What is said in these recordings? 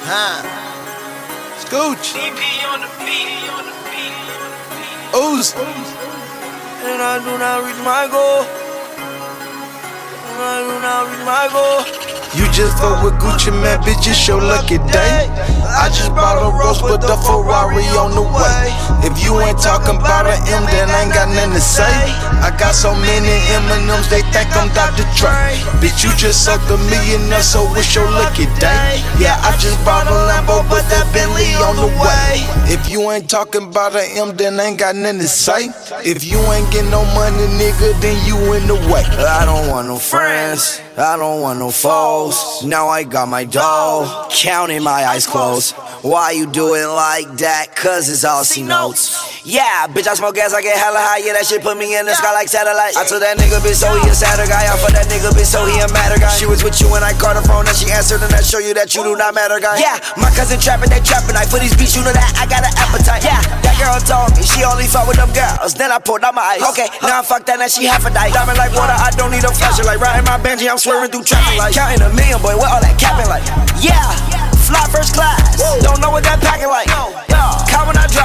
Scooch. Ooze. And I do not reach my goal. I do not reach my goal. You just fuck with Gucci, man, bitch, it's your lucky day. I just bought a Rolls with the Ferrari on the way. If you ain't talking about an M, then I ain't got nothing to say. I got so many M&Ms, they think I'm Dr. Dre. Bitch, you just sucked $1 million, so it's your lucky day. Yeah, I just bought a Lambo, but that Bentley on the way. If you ain't talking about an M, then I ain't got nothing to say. If you ain't getting no money, nigga, then you in the way. I don't want no friends, I don't want no foes. Now I got my dough, counting my eyes closed. Why you do it like that? Cause it's all C notes. Yeah, bitch, I smoke gas, I get hella high. Yeah, that shit put me in the sky like satellite. I told that nigga bitch, so he a sadder guy. I for that nigga bitch, so he a madder guy. She was with you when I called her phone and she answered, and that show you that you do not matter, guy. Yeah, my cousin trapping, they trapping. I for these beats, you know that I got an appetite. Yeah, that girl told me she only fuck with them girls. Then I pulled out my eyes. Okay, now I fuck that, now she half a die. Diamond like water, I don't need a flasher. Like riding my Benji, I'm swerving through traffic. Like counting $1 million, boy, what all that capping like? Yeah, fly first class. Don't know what that packing like. Come when I drop.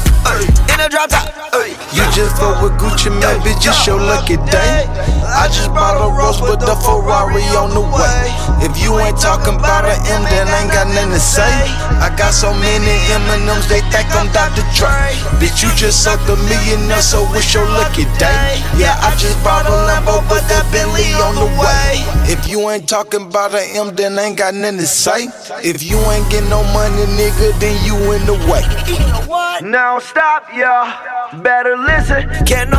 In a drop top. You just fuck with Gucci, man, bitch, it's your lucky day. I just bought a Rolls with the Ferrari on the way. If you ain't talking about an M, then I ain't got nothing to say. I got so many M&Ms, they think I'm Dr. Dre. Bitch, you just sucked $1 million, so it's your lucky day. Yeah, I just bought a Lambo, but that Bentley on the way. If you ain't talking about an M, then I ain't got nothing to say. If you ain't getting no money, nigga, then you in the way. Now stop, y'all. Better listen. Can't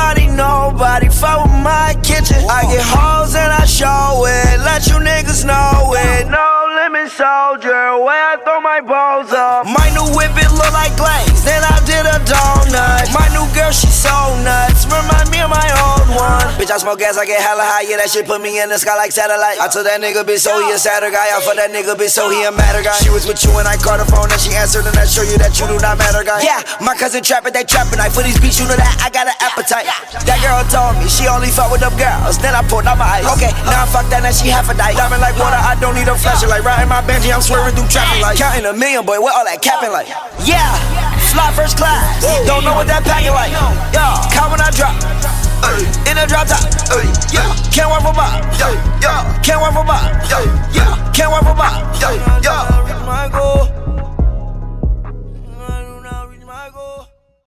nobody fuck with my kitchen. I get hoes and I show it. Let you niggas know it. No limit soldier, where I throw my balls up. My new whip, it look like glaze. Then I did a donut. My new girl, she so nuts. Remind me of my old one. Bitch, I smoke gas, I get hella high. Yeah, that shit put me in the sky like satellite. I told that nigga bitch, so he a sadder guy. I for that nigga bitch, so he a madder guy. She was with you when I called her phone and she answered, and that show you that you do not matter, guy. Yeah, my cousin trapping, they trapping. I for these beats, you know that I got an appetite. That girl told me she only fuck with them girls. Then I pulled out my eyes. Okay, now I fuck that, now she half a die. Diamond like water, I don't need a flasher. Like riding my Benji, I'm swerving through traffic. Like counting $1 million, boy, what all that capping like? Yeah, fly first class. Don't know what that packing like. Yeah, come when I drop. In a drop top. Yeah, can't wait for Bob. Can't wait for Bob. Can't wait for Bob.